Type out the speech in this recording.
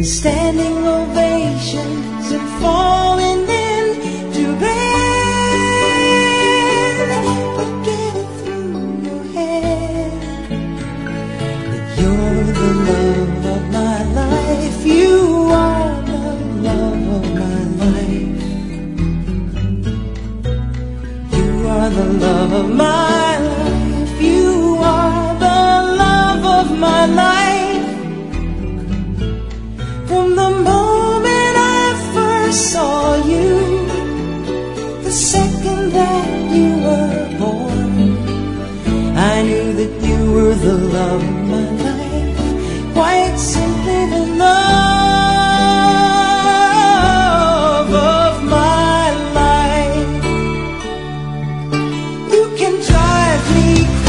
Standing ovations and falling into bed. But get it through your head that you're the love of my life. You are the love of my life. You are the love of my life. You are the love of my life. From the moment I first saw you, the second that you were born, I knew that you were the love of my life. Quite simply the love of my life. You can drive me crazy,